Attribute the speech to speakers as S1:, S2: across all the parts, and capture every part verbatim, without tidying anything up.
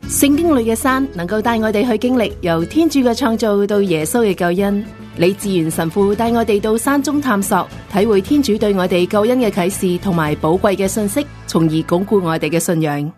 S1: 聖經裏嘅山能夠帶我哋去經歷由天主嘅創造到耶穌嘅救恩。李志源神父帶我哋到山中探索，體會天主對我哋救恩嘅啟示同埋寶貴嘅信息，從而鞏固我哋嘅信仰。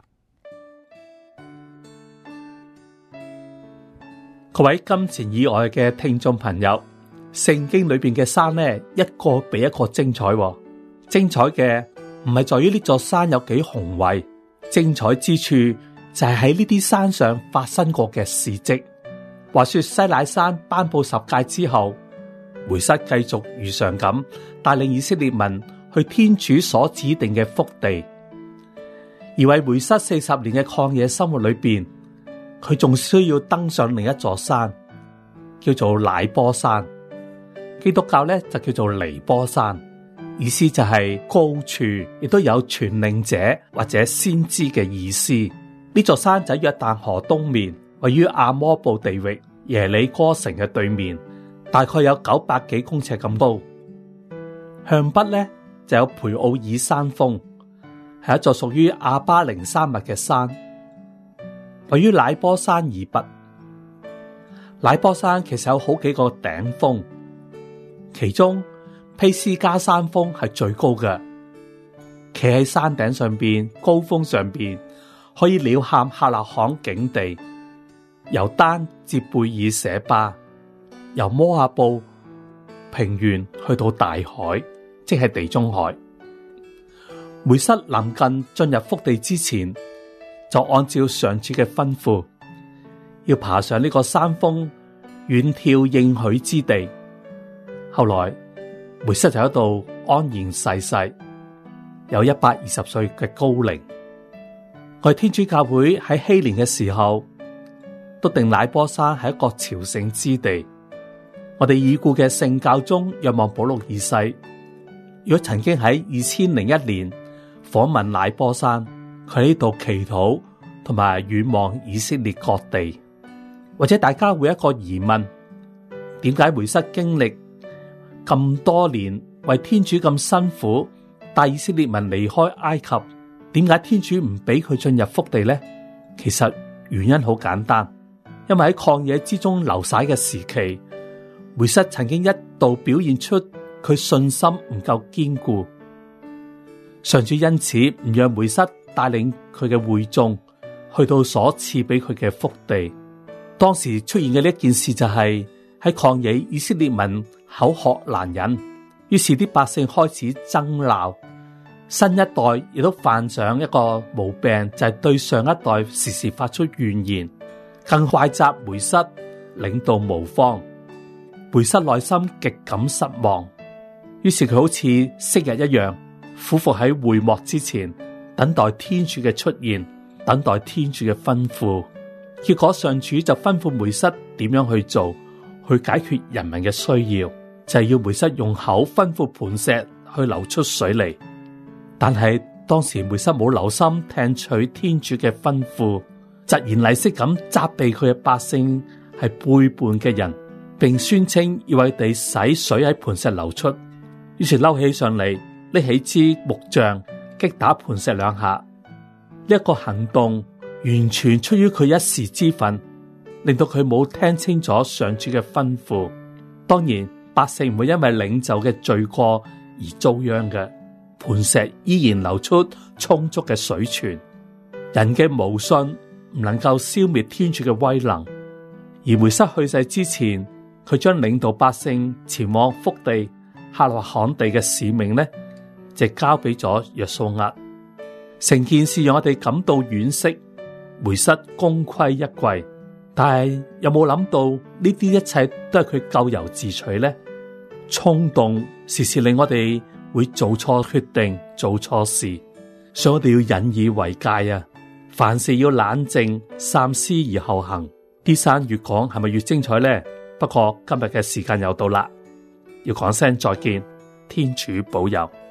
S2: 各位金錢以外嘅聽眾朋友，聖經裏邊嘅山呢，一個比一個精彩喎。精彩嘅唔係在於呢座山有幾宏偉，精彩之處就係喺呢啲山上發生過嘅事蹟。話說西乃山頒布十誡之後，梅瑟繼續如常咁帶領以色列民去天主所指定嘅福地。而為梅瑟四十年嘅曠野生活裏邊，佢仲需要登上另一座山，叫做乃波山。基督教咧就叫做尼波山，意思就係高處，亦都有傳令者或者先知嘅意思。呢座山就喺約旦河東面，位於阿摩布地域耶里哥城嘅對面，大概有九百幾公尺咁高。向北咧就有培奧爾山峰，係一座屬於阿巴寧山脈嘅山，位於乃波山以北。乃波山其實有好幾個頂峰，其中披斯加山峰係最高嘅，企喺山頂上邊，高峰上邊可以鳥瞰客納罕境地，由丹至貝爾舍巴，由摩亞布平原去到大海，即係地中海。梅瑟臨近進入福地之前，就按照上主嘅吩咐，要爬上呢個山峰，遠眺應許之地。後來梅瑟就喺度安然逝世，有一百二十歲嘅高齡。我哋天主教會喺禧年嘅時候，都定乃波山係一個朝聖之地。我哋已故嘅聖教宗若望保祿二世，如果曾經喺二千零一年訪問乃波山，佢喺呢度祈禱同埋遠望以色列各地。或者大家會有一個疑問，點解梅瑟經歷咁多年為天主咁辛苦帶以色列民離開埃及，點解天主唔俾佢進入福地呢？其實原因好簡單，因為喺曠野之中流徙嘅時期，梅瑟曾經一度表現出佢信心唔夠堅固，上主因此唔讓梅瑟帶領佢嘅會眾去到所賜俾佢嘅福地。當時出現嘅呢一件事就係喺曠野，以色列民口渴難忍，於是啲百姓開始爭鬧。新一代亦都犯上一個毛病，就係對上一代時時發出怨言，更怪責梅瑟領導無方。梅瑟內心極感失望，於是佢好似昔日一樣，俯伏喺會幕之前，等待天主嘅出現，等待天主嘅吩咐。結果上主就吩咐梅瑟點樣去做，去解決人民嘅需要，就係要梅瑟用口吩咐磐石去流出水嚟。但係當時梅瑟冇留心聽取天主嘅吩咐，疾言厲色咁責備佢嘅百姓係背叛嘅人，並宣稱要為地使水喺磐石流出。於是嬲起上嚟，拎起支木杖擊打磐石兩下。呢一個行動完全出於佢一時之憤，令到佢冇聽清楚上主嘅吩咐。當然百姓唔會因為領袖嘅罪過而遭殃嘅，磐石依然流出充足嘅水泉。人嘅無信唔能夠消滅天主嘅威能。而梅瑟去世之前，佢將領導百姓前往福地客納罕地嘅使命呢，就交俾咗約蘇厄。成件事讓我哋感到惋惜，梅瑟功虧一簣。但係有冇諗到呢啲一切都係佢咎由自取呢？衝動時時令我哋會做錯決定，做錯事，所以我哋要引以為戒啊！凡事要冷靜三思而後行。啲山越講係咪越精彩呢？不過今日嘅時間又到啦，要講聲再見，天主保佑。